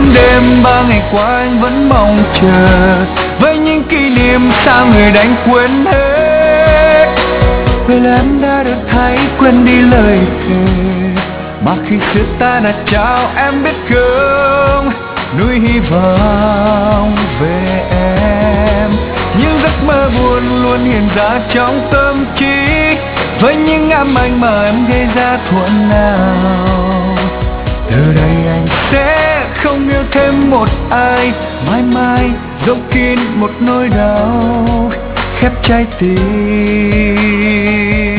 đêm 3 ngày qua anh vẫn mong chờ, với những kỷ niệm sao người đánh quên hết. Vậy là em đã được thấy quên đi lời thề mà khi xưa ta đã trao, em biết không, nuôi hy vọng về em. Những giấc mơ buồn luôn hiện ra trong tâm trí, với những ám ảnh mà em gây ra thuở nào. Từ đây anh sẽ không yêu thêm một ai, mãi mãi giấu kín một nỗi đau khép trái tim.